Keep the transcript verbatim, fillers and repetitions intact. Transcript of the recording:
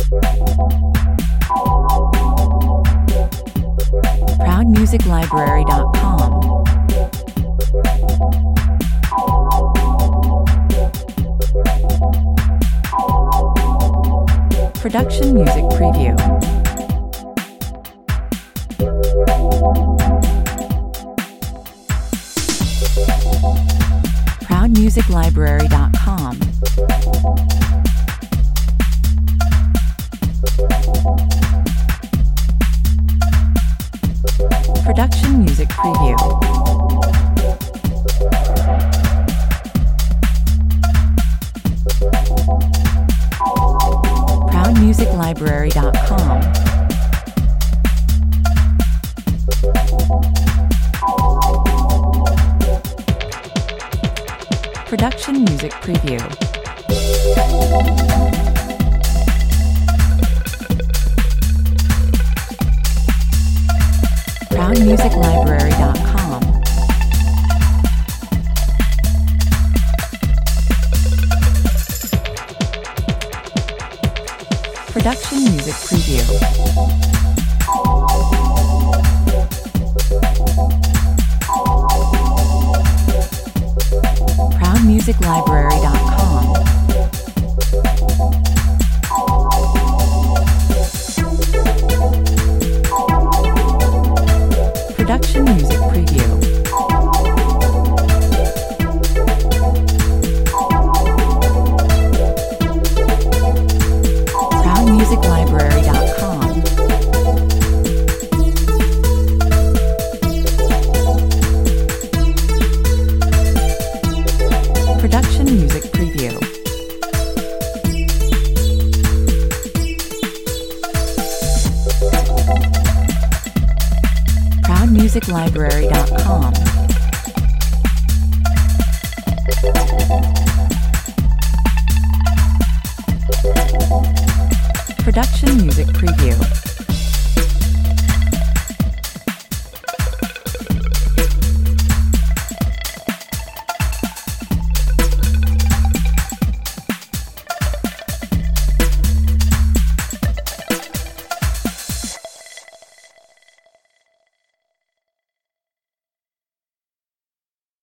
proud music library dot com. Production Music Preview. proud music library dot com. Production Music Preview. proud music library dot com. Production Music Preview. proud music library dot com. Production Music Preview. proud music library dot com. Production Music Preview. proud music library dot com. Production Music Preview. proud music library dot com.